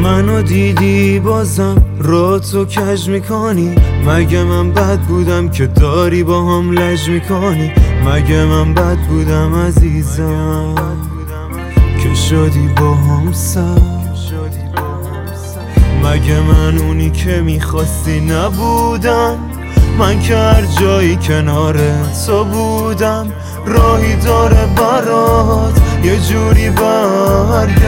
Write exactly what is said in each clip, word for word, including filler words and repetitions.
منو دیدی بازم راتو کج میکنی. مگه من بد بودم که داری با هم لج میکنی؟ مگه من بد بودم عزیزم که شدی با هم سر؟ مگه من اونی که میخواستی نبودم؟ من که هر جایی کنار تو بودم راهی داره برات یه جوری برگرد.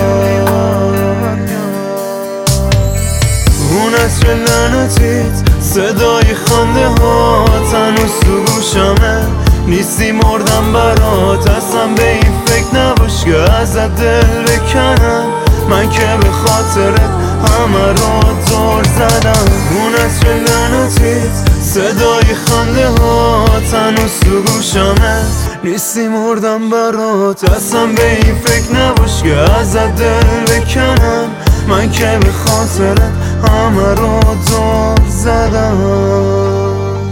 اون عطر لعنتیت صدای خنده ها هنوز تو گوشمه. نیستی مردم برات اصلا به این فکر نباش که ازت دل بکنم. من که به خاطرت همه رو دور زدم. اون عطر لعنتیت صدای خنده ها هنوز تو گوشمه. نیستی مردم برات اصلا به این فکر نباش که ازت دل بکنم. من که به خاطرت همه رو دور زدم.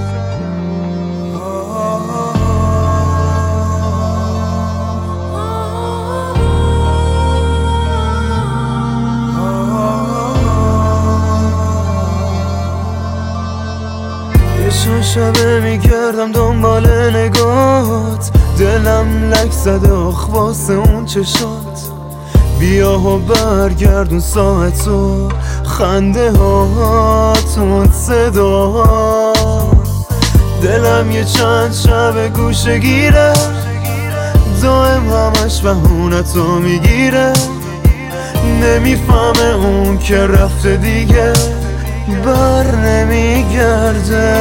چون شبه میگردم دنبال نگات، دلم لک زده آخ واسه اون چشات. بیا و برگردون ساعتو خنده هاتون صدا. دلم یه چند شب گوشه گیره دائم همش بهونتو میگیره. نمیفهمه اون که رفته دیگه بر نمیگرده.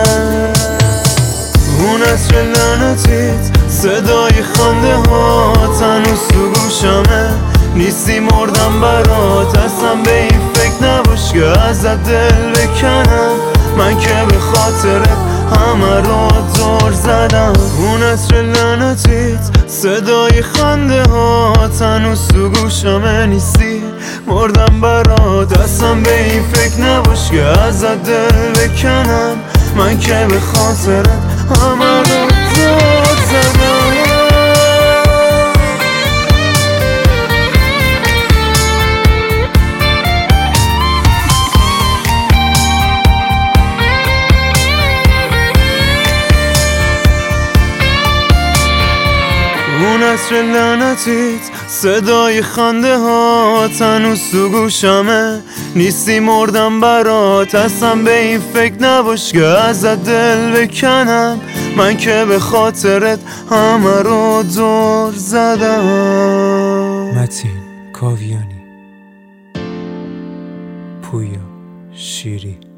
اون عطر لعنتیت صدای خنده ها هنوز تو گوشمه. نیستی مردم برات اصلا به این فکر نباش که ازت دل بکنم. من که به خاطرت همه رو دور زدم. اون عطر لعنتیت صدای خنده ها هنوز تو گوشمه. نیستی مردم برات اصلا به این فکر نباش که ازت دل بکنم. من که به خاطرت همه رو دور زدم. اون عطر لعنتیت صدای خنده ها هنوز تو گوشمه. نیستی مردم برات اصلا به این فکر نباش که ازت دل بکنم. من که به خاطرت همه رو دور زدم. متین کاویانی، پویا شیری.